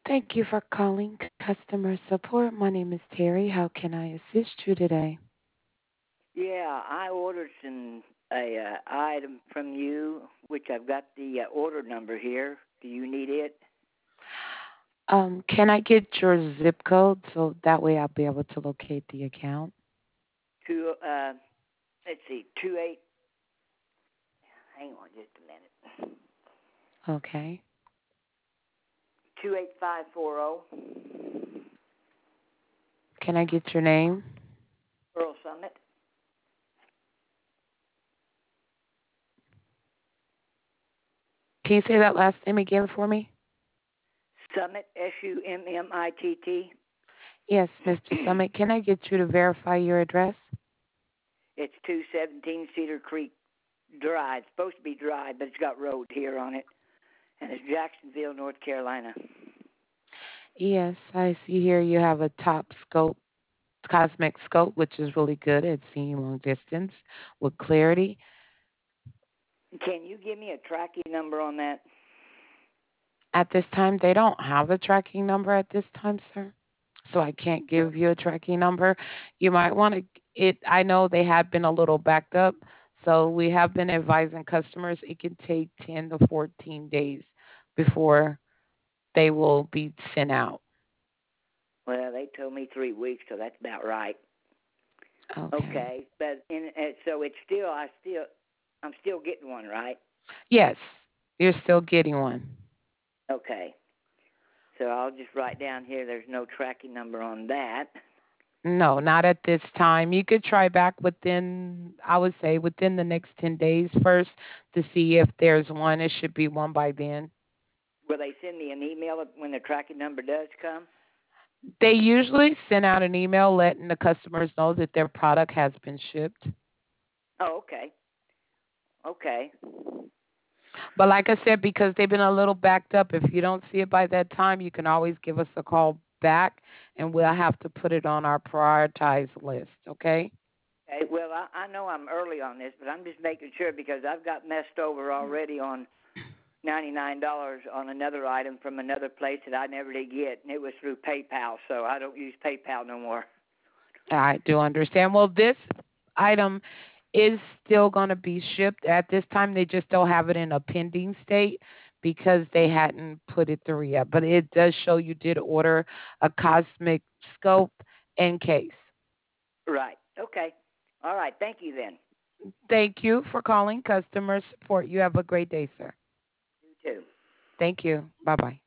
Thank you for calling customer support. My name is Terry. How can I assist you today? Yeah, I ordered some a item from you, which I've got the order number here. Do you need it? Can I get your zip code so that way I'll be able to locate the account? Two. Let's see. 28. Hang on just a minute. Okay. 28540. Can I get your name? Earl Summit. Can you say that last name again for me? Summit. Summitt. Yes, Mr. Summit. Can I get you to verify your address? It's 217 Cedar Creek Drive. It's supposed to be dry, but it's got road here on it, and it's Jacksonville, North Carolina. Yes, I see here you have a top scope, cosmic scope, which is really good at seeing long distance with clarity. Can you give me a tracking number on that? At this time, they don't have a tracking number at this time, sir. So I can't Well, give you a tracking number. You might want to it I know they have been a little backed up, so we have been advising customers it can take 10 to 14 days before they will be sent out. well, they told me 3 weeks, so that's about right. Okay. Okay, but so it's still I'm still getting one, right? Yes, you're still getting one. Okay, so I'll just write down here. There's no tracking number on that. No, not at this time. You could try back within, I would say, within the next 10 days first to see if there's one. It should be one by then. Will they send me an email when the tracking number does come? They usually send out an email letting the customers know that their product has been shipped. Oh, okay, okay, But like I said, because they've been a little backed up, if you don't see it by that time, you can always give us a call back and we'll have to put it on our prioritized list. Okay. okay. Well, I know I'm early on this, but I'm just making sure because I've got messed over already on $99 on another item from another place that I never did get, and it was through PayPal, so I don't use PayPal no more. I do understand. Well, this item is still going to be shipped at this time. They just don't have it in a pending state because they hadn't put it through yet. But it does show you did order a cosmic scope and case. Right. Okay. All right. Thank you then. Thank you for calling customer support. You have a great day, sir. You too. Thank you. Bye bye.